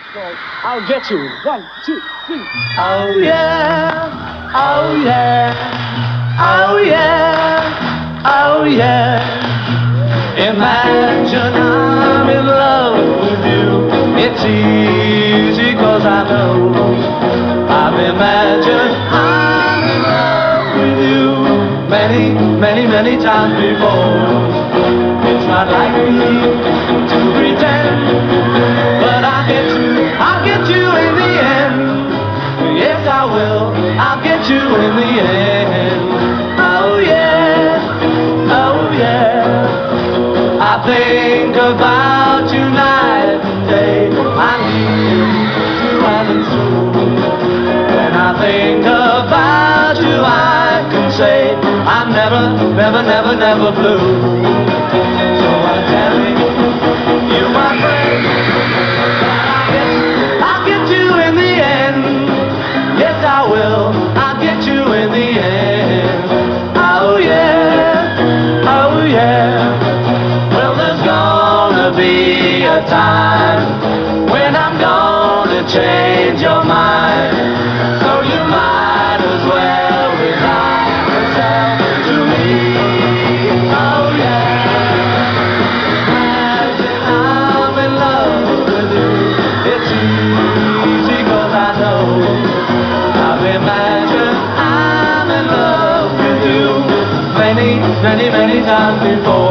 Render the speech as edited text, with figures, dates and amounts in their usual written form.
I'll get you. 1, 2, 3. Oh yeah, oh yeah, oh yeah, oh yeah. Imagine I'm in love with you. It's easy 'cause I know I've imagined I'm in love with you many, many, many times before. It's not like me to pretend, but I'll get you in the end. Yes, I will, I'll get you in the end. Oh yeah, oh yeah. I think about you night and day. I need you and soon. When I think about you, I can say I'm never, never, never, never blue. So I'm telling you, my friend, that I'll get you in the end. Yes, I will, I'll get you in the end. Oh yeah, oh yeah. Well, there's gonna be a time when I'm gonna change your mind. So you might as well resign yourself to me. Oh yeah. Imagine I'm in love with you. It's easy 'cause I know I've imagined I'm in love with you many, many, many times before.